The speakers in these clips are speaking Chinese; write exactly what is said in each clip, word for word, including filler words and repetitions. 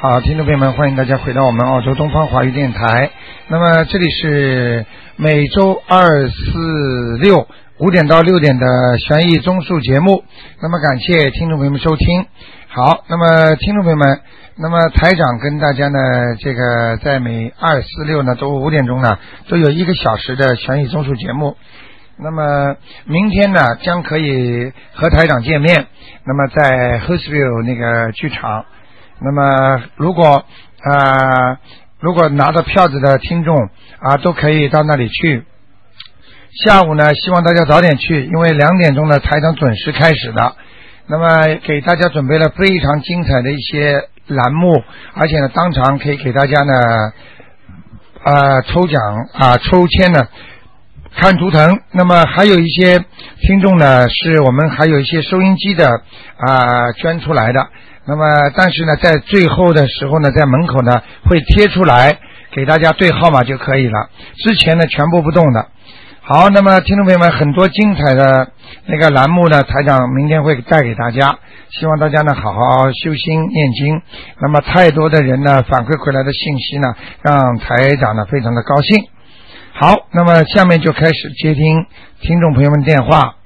好，听众朋友们，欢迎大家回到我们澳洲东方华语电台。那么这里是每周二、四、六五点到六点的悬疑综述节目。那么感谢听众朋友们收听。好，那么听众朋友们，那么台长跟大家呢，这个在每二、四、六呢都五点钟呢都有一个小时的悬疑综述节目。那么明天呢将可以和台长见面，那么在 Hurstville 那个剧场。那么如果呃如果拿到票子的听众啊都可以到那里去。下午呢希望大家早点去，因为两点钟呢台长准时开始的。那么给大家准备了非常精彩的一些栏目，而且呢当场可以给大家呢呃抽奖啊抽签呢看图腾。那么还有一些听众呢是我们还有一些收音机的啊捐出来的。那么但是呢在最后的时候呢在门口呢会贴出来给大家对号码就可以了，之前呢全部不动的。好，那么听众朋友们，很多精彩的那个栏目呢台长明天会带给大家，希望大家呢好好修心念经。那么太多的人呢反馈回来的信息呢让台长呢非常的高兴。好，那么下面就开始接听听众朋友们电话。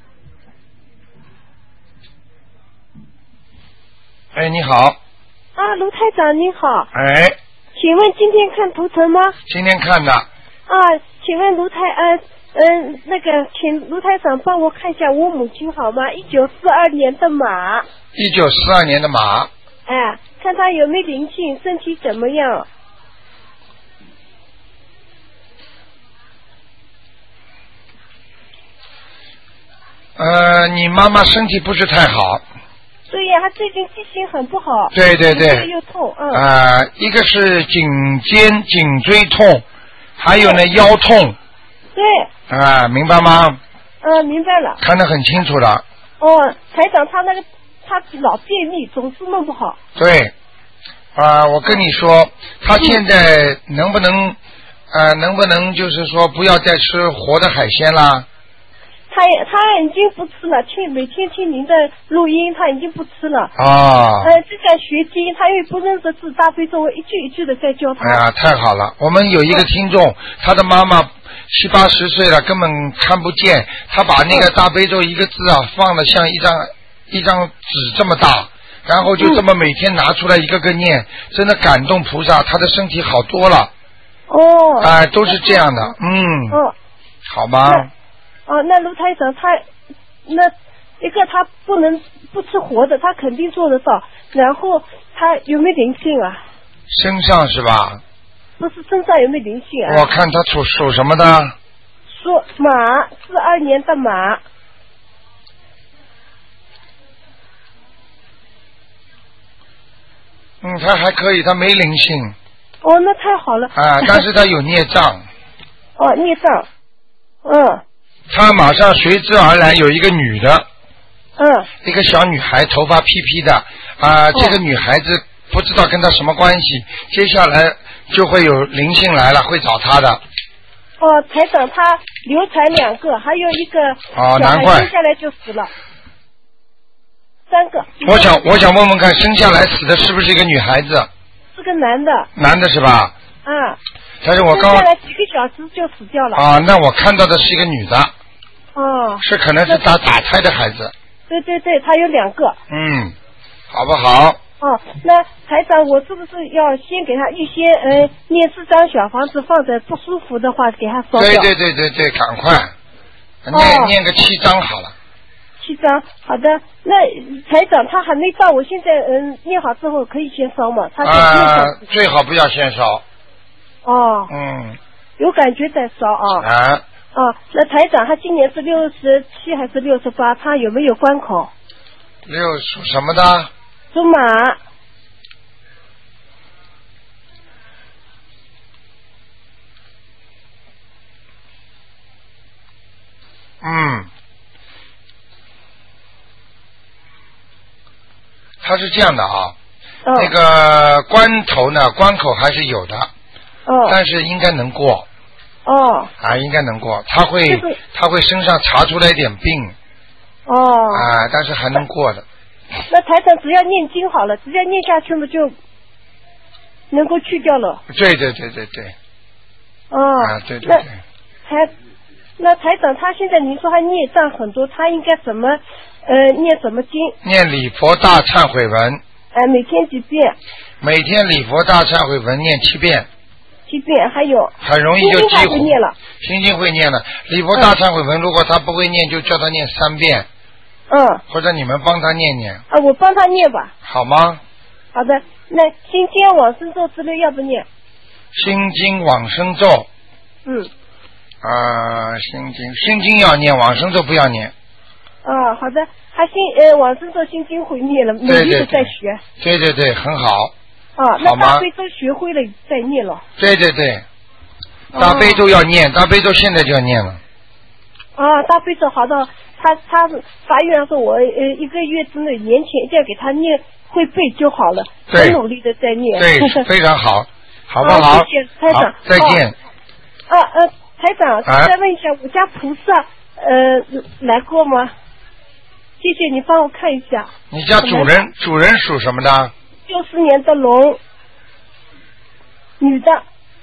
哎，你好。 啊，卢台长您好。 哎。 请问今天看图腾吗？ 今天看的。 啊，请问卢台呃嗯、呃、那个，请卢台长帮我看一下我母亲好吗？一九四二年的马。 一九四二年的马。 哎，看她有没有灵性，身体怎么样？ 呃，你妈妈身体不是太好。 对呀，她最近记性很不好。 对对对。 又痛，嗯。 啊、呃，一个是颈肩、颈椎痛，还有呢腰痛。 对。 啊、呃，明白吗？ 嗯，明白了。 看得很清楚的。 哦，台长，她那个她老便秘，总是弄不好。 对。啊、呃，我跟你说，她现在能不能呃能不能就是说不要再吃活的海鲜啦？ 他他已经不吃了，听每天听您的录音，他已经不吃了。 啊。 呃，正在学经，他因为不认识字，大悲咒我一句一句的在教他。 哎呀，太好了！我们有一个听众，他的妈妈七八十岁了，根本看不见，他把那个大悲咒一个字啊放的像一张一张纸这么大，然后就这么每天拿出来一个个念，真的感动菩萨，他的身体好多了。 哦。 哎、呃，都是这样的，嗯。 哦。 好吧。 哦，那卢台长他那一个他不能不吃活的，他肯定做得到。然后他有没有灵性啊？ 身上是吧？ 不是，身上有没有灵性啊？ 我看他属属什么的？ 属马，四二年的马。 嗯，他还可以，他没灵性。 哦，那太好了。 啊，但是他有孽障。 哦，孽障。嗯。 他马上随之而来有一个女的， 嗯， 一个小女孩，头发披披的啊、呃哦，这个女孩子不知道跟他什么关系，接下来就会有灵性来了，会找他的。 哦，台长，他流产两个，还有一个哦，难怪生下来就死了，三个。 我想，我想问问看，生下来死的是不是一个女孩子？ 是个男的。 男的是吧？ 啊。 但是我刚生下来几个小时就死掉了。 啊，那我看到的是一个女的。 哦。 是可能是打打胎的孩子。 对对对，他有两个。 嗯，好不好？ 哦，那台长，我是不是要先给他预先呃念四张小房子，放在不舒服的话给他烧掉？ 对对对对对，赶快念、哦、念个七张好了。 七张，好的。那台长他还没到，我现在嗯、呃、念好之后可以先烧吗？他啊、呃，最好不要先烧。 哦。 嗯。 有感觉再烧啊。 啊。 哦，那台长他今年是六十七还是六十八？他有没有关口？ 六属什么的？ 属马。 嗯。他是这样的啊。哦。那个关头呢，关口还是有的。 哦。 但是应该能过。 哦。 啊，应该能过，他会他会身上查出来一点病。 哦。 啊，但是还能过的。 那台长只要念经好了，只要念下去嘛就能够去掉了。 对对对对对。 哦。 啊，对对对。 台，那台长他现在您说他孽障很多，他应该怎么呃念什么经？ 念礼佛大忏悔文。 哎、呃，每天几遍？ 每天礼佛大忏悔文念七遍。 七遍，还有。 很容易就记会念了。 心经会念了，礼佛大忏悔文，如果他不会念，就叫他念三遍。 嗯。 或者你们帮他念念。 啊，我帮他念吧。 好吗？ 好的，那心经往生咒之类要不念？ 心经往生咒。 嗯。 啊、呃，心经，心经要念，往生咒不要念。 啊，好的，他心呃往生咒心经会念了，每日都在学。 对对对，很好。 啊，那大悲咒学会了再念了。 对对对，大悲咒要念，哦、大悲咒现在就要念了。 啊，大悲咒好的，他他法院说我呃一个月之内年前一定要给他念会背就好了，很努力的在念。 对，非常好，好不好？ 啊、谢谢台长， 再见。 啊呃，台长，再问一下，我家菩萨呃来过吗？谢谢你帮我看一下。 你家主人主人属什么的？ 六四年的龙，女的。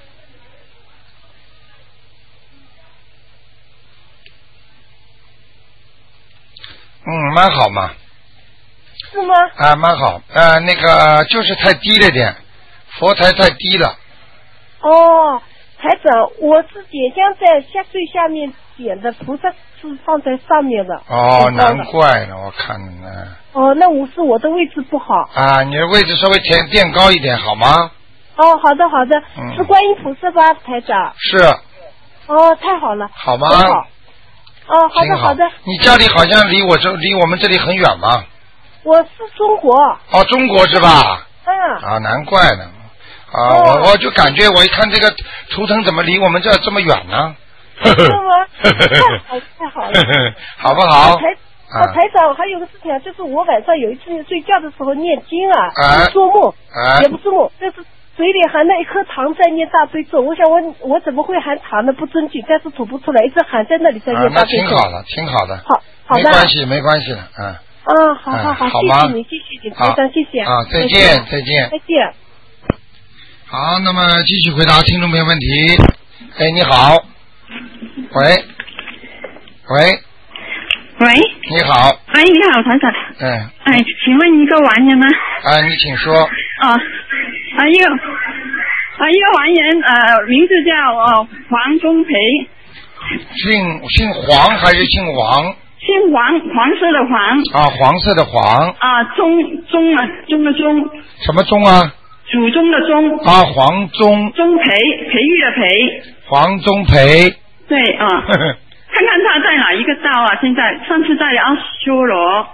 嗯，蛮好嘛。 是吗？ 啊，蛮好。呃，那个就是太低了点，佛台太低了。 哦，台长，我是点香在下最下面点的，菩萨是放在上面的。 哦，难怪了，我看呢。 哦，那我是我的位置不好。 啊，你的位置稍微填垫高一点，好吗？ 哦，好的好的， 嗯、 是观音菩萨吧，台长？ 是。 哦，太好了。 好吗？ 好。哦，好的好的。 你家里好像离我这离我们这里很远吗？ 我是中国。 哦，中国是吧？ 嗯。 啊，难怪呢。啊，哦、我我就感觉我一看这个图腾怎么离我们这这么远呢？ 是吗？太好太好了， 好不好？ 台啊，台长，还有个事情啊，就是我晚上有一次睡觉的时候念经啊， 啊做梦， 啊、 也不是梦，就是嘴里含那一颗糖在念大悲咒。我想我我怎么会含糖呢？不尊敬，但是吐不出来，一直含在那里在念大悲咒。 啊、那挺好的，挺好的。 好，好的。 没关系，没关系的，嗯。 啊，好好好， 好谢谢你，谢谢你，台长，谢谢。 啊，再见，再见。 再见。 好，那么继续回答听众朋友问题。哎，你好。喂。喂。 喂。 你好。 哎，你好，台长。 嗯。 哎，请问一个完人吗？ 啊，你请说。 啊，啊一个啊一个完人，呃，名字叫呃黄忠培。 姓姓黄还是姓王？ 姓黄，黄色的黄。 啊，黄色的黄。 啊，忠忠啊，忠的忠。 什么忠啊？ 祖宗的宗。 啊，黄忠。 忠培，培育的培。 黄忠培。 对啊。看看他在哪一个道啊？现在上次在阿修罗。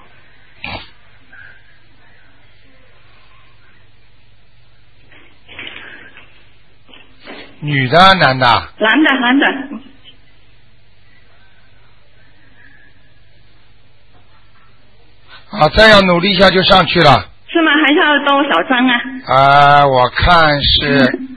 女的，男的？ 男的，男的。 啊，再要努力一下就上去了。 是吗？还要多少张啊？ 啊，我看是、嗯、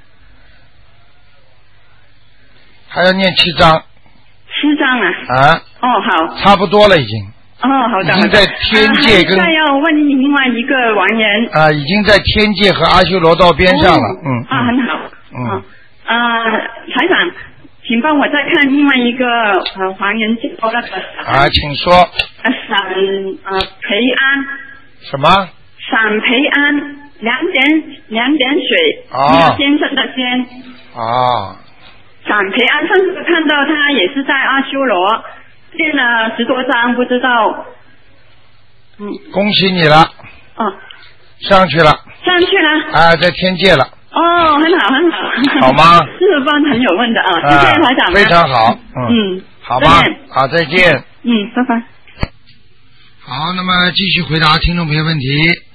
还要念七张。 七张啊？ 啊。 哦，好。 差不多了，已经。 哦，好的。 已经在天界跟。 再、啊、要问另外一个完人。 啊，已经在天界和阿修罗道边上了。哦、嗯。 啊，很好。 嗯。 啊，台长，请帮我再看另外一个呃黄人叫那个。 啊，请说。 呃，闪呃培安。 什么？ 闪培安，两点两点水。 啊。 先生的先。 啊。 闪培安，上次看到他也是在阿修罗，练了十多张，不知道。嗯。 恭喜你了。 哦。 上去了。 上去了。 啊，在天界了。 哦，很好，很好。 好吗？ 是帮朋友问的啊，谢谢台长。 非常好。嗯。 嗯。 好吧。好，再见。 嗯，拜拜。 好，那么继续回答听众朋友问题。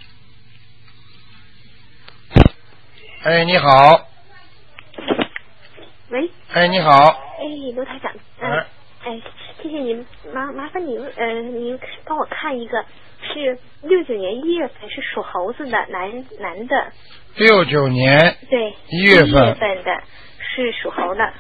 哎，你好。 喂。 哎，你好。 哎，刘台长。嗯、呃。 哎。 哎，谢谢您，麻麻烦您，呃，您帮我看一个，是六九年一月份，是属猴子的男男的。 六九年。 对。 一月份。一月份的，是属猴的。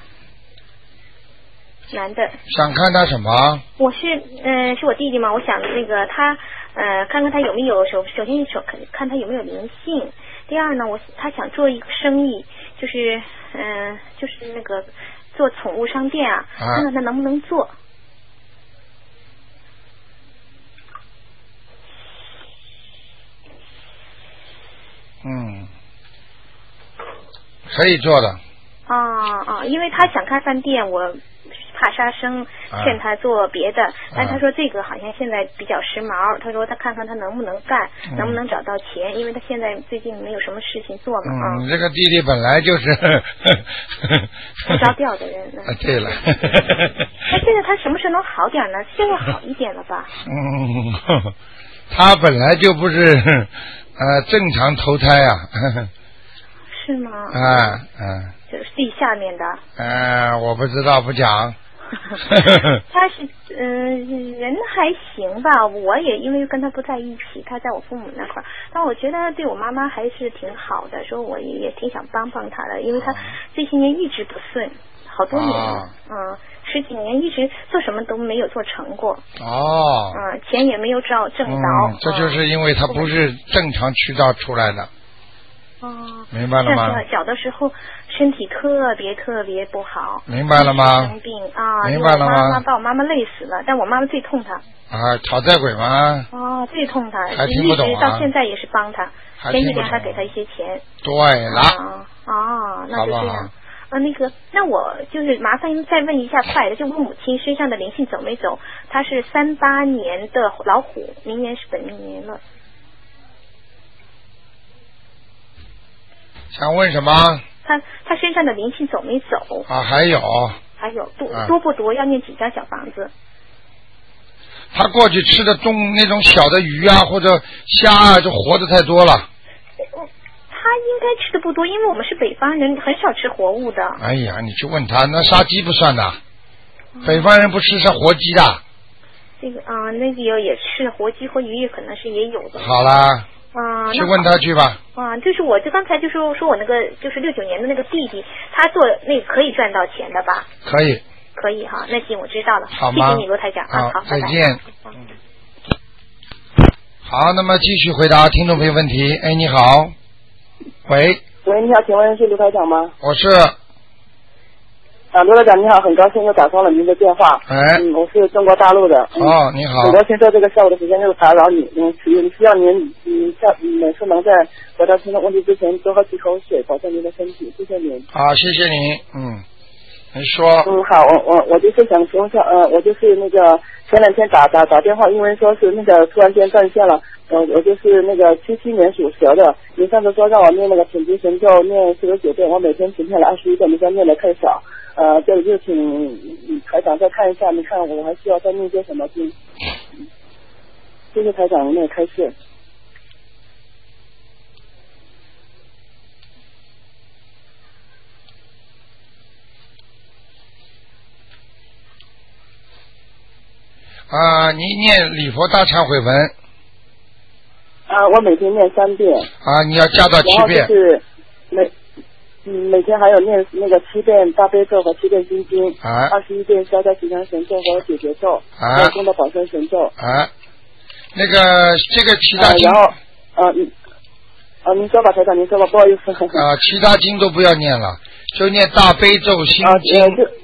男的。 想看他什么？ 我是，呃，是我弟弟嘛，我想那个他，呃，看看他有没有首首先手看看他有没有灵性， 第二呢，我他想做一个生意，就是嗯、呃，就是那个做宠物商店啊，看看他能不能做。 嗯，可以做的。 啊啊，因为他想开饭店，我怕杀生，劝他做别的，啊、但他说这个好像现在比较时髦，他说他看看他能不能干，嗯、能不能找到钱，因为他现在最近没有什么事情做嘛。 嗯，这个弟弟本来就是不着调的人呢。 啊，对了。 那现在他什么时候能好点呢？现在好一点了吧？ 嗯，他本来就不是呃正常投胎啊。是吗？啊嗯。 就是地下面的。 呃，我不知道，不讲。 他是嗯、呃、人还行吧，我也因为跟他不在一起，他在我父母那块儿，但我觉得对我妈妈还是挺好的，说我也也挺想帮帮他的，因为他这些年一直不顺，好多年了，啊、嗯，十几年一直做什么都没有做成过。 哦。 嗯，钱也没有挣挣到、 嗯。这就是因为他不是正常渠道出来的。 哦， 明白了吗？ 小的时候身体特别特别不好， 明白了吗？ 生病啊， 明白了吗？ 我妈妈把我妈妈累死了，但我妈妈最痛她。 啊，讨债鬼吗？ 哦，最痛她， 还听不懂啊？ 一直到现在也是帮她，前几天还给她一些钱。 对了。 啊，哦，那就这样。啊，那个，那我就是麻烦再问一下快的，就我母亲身上的灵性走没走？她是三八年的老虎，明年是本命年了。 想问什么？ 他他身上的灵性走没走？ 啊，还有。 还有多、啊、多不多？要念几张小房子？ 他过去吃的中那种小的鱼啊或者虾啊，就活的太多了。 他应该吃的不多，因为我们是北方人，很少吃活物的。 哎呀，你去问他，那杀鸡不算的，嗯、北方人不吃杀活鸡的。 这个啊、呃，那个也吃活鸡或鱼，可能是也有的。 好啦。 啊、 去问他去吧。 啊，就是我就刚才就说说我那个就是六九年的那个弟弟，他做那个可以赚到钱的吧？ 可以。 可以哈，那行我知道了。 好吗？ 谢谢你罗台长啊，好， 再见。嗯。好，那么继续回答听众朋友问题。哎，你好。喂。 喂，你好，请问是卢台长吗？ 我是。 啊，卢台长你好，很高兴又打通了您的电话。 哎。 嗯，我是中国大陆的。 嗯、哦，你好。 很高兴在这个下午的时间又打扰你，嗯，希望您嗯下每次能在回答听众问题之前多喝几口水，保证您的身体，谢谢您。 好，谢谢您，嗯。你说。 嗯，好，我我我就是想请问一下，呃，我就是那个前两天打打打电话，因为说是那个突然间断线了，呃，我就是那个七七年属蛇的，您上次说让我念那个准提神咒念四十九遍，我每天只念了二十一遍，你说念的太少，呃，这里就请台长再看一下，你看我还需要再念些什么经？谢谢台长那个开示。 啊，你念礼佛大忏悔文。 啊，我每天念三遍。 啊，你要加到七遍。 然后就是每嗯每天还有念那个七遍大悲咒和七遍心经。 啊。 二十一遍消灾吉祥神咒和解结咒。 啊。 还有功德宝山神咒。 啊。那个这个其他经。 啊、然后啊你啊您说吧台长您说吧不好意思。 啊，其他经都不要念了，就念大悲咒心经。 啊呃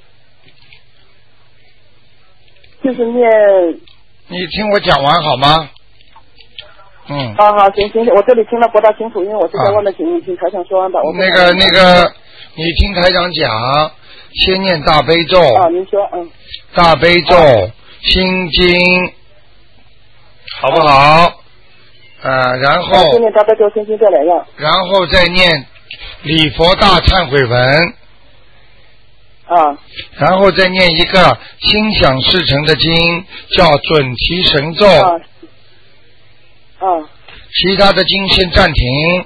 就是念， 你听我讲完好吗？嗯。 啊好，行行，我这里听得不大清楚，因为我是在外面请请台长说完吧。我那个那个，你听台长讲，先念大悲咒。 啊，您说，嗯。 大悲咒、啊、心经，好不好？呃，然后。 先念大悲咒、心经这两样。 然后再念礼佛大忏悔文。 啊， 然后再念一个心想事成的经，叫准提神咒。 啊。啊。 其他的经先暂停。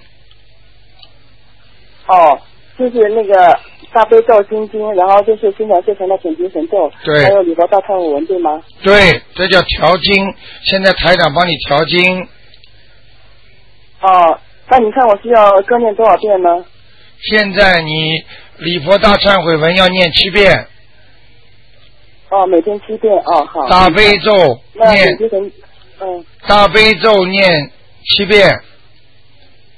哦，就是那个大悲咒心经，然后就是心想事成的准提神咒。 对。 还有礼佛大忏悔文，对吗？ 对，这叫调经。现在台长帮你调经。 哦，那你看我需要各念多少遍呢？ 现在你礼佛大忏悔文要念七遍。 哦，每天七遍哦，好。 大悲咒念， 嗯。 大悲咒念七遍。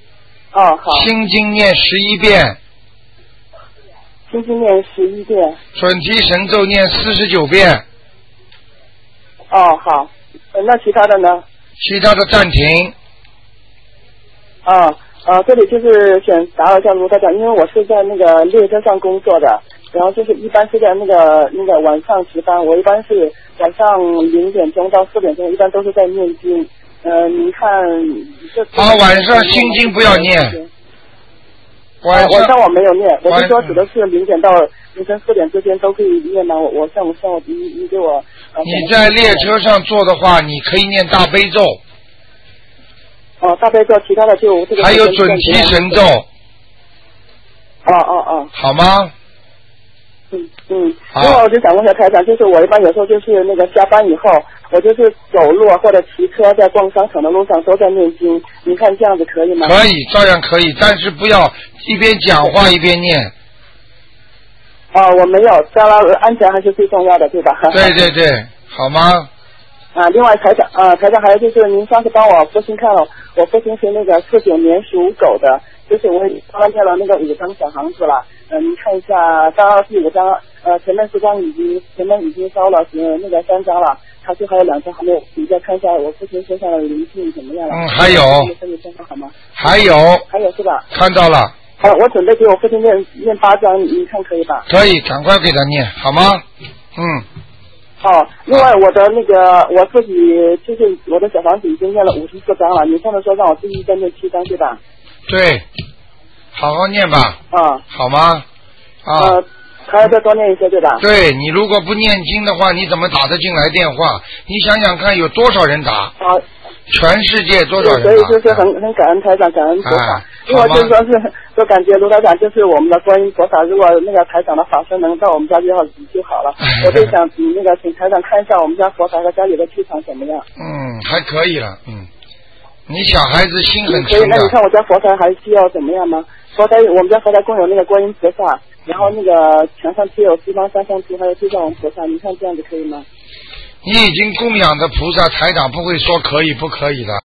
哦，好。 心经念十一遍。 心经念十一遍。 准提神咒念四十九遍。 哦，好。那其他的呢？ 其他的暂停。 啊呃，这里就是想打扰一下卢台长，因为我是在那个列车上工作的，然后就是一般是在那个那个晚上值班，我一般是晚上零点钟到四点钟，一般都是在念经。呃，您看这啊，晚上心经不要念。晚上、 啊、晚上我没有念，我是说指的是零点到凌晨四点之间都可以念吗？我我像我像我你你给我。呃、 你在列车上坐的话，你可以念大悲咒。 哦，大悲咒，其他的就这个。 还有准提神咒。 哦哦哦。 好吗？ 嗯嗯。另外我就想问一下台长，就是我一般有时候就是那个下班以后，我就是走路或者骑车在逛商场的路上都在念经，您看这样子可以吗？ 可以，照样可以，但是不要一边讲话一边念。 哦，我没有，当然安全还是最重要的，对吧？ 对对对，好吗？ 啊，另外台长啊，台长还有就是您上次帮我父亲看了，我父亲是那个四九年属狗的，就是我刚刚念了那个五张小房子了，呃，您看一下，刚刚第五张，呃，前面四张已经前面已经烧了，呃，那个三张了，他就还有两张还没有，你再看一下我父亲身上的灵性怎么样了？ 嗯，还有。 身体健康好吗？ 还有。 还有是吧？ 看到了。 好，我准备给我父亲念念八张，你看可以吧？ 可以，赶快给他念，好吗？嗯。 哦，另外我的那个我自己就是我的小房子已经念了五十四张了，你上次说让我自己再念七张对吧？ 对，好好念吧。 啊。 好吗？啊。 呃，还要再多念一些对吧？ 对，你如果不念经的话，你怎么打得进来电话？你想想看，有多少人打？ 啊。 全世界多少人打？ 所以就是很很感恩台长，感恩菩萨。 啊、 因为就是说是，就感觉卢台长就是我们的观音菩萨，如果那个台长的法身能到我们家就好就好了。我就想那个请台长看一下我们家佛台和家里的气场怎么样。 嗯，还可以了，嗯。你小孩子心很可以，那你看我家佛台还需要怎么样吗？佛台我们家佛台共有那个观音菩萨，然后那个墙上贴有西方三圣图，还有地藏王菩萨，你看这样子可以吗？ 你已经供养的菩萨，台长不会说可以不可以的。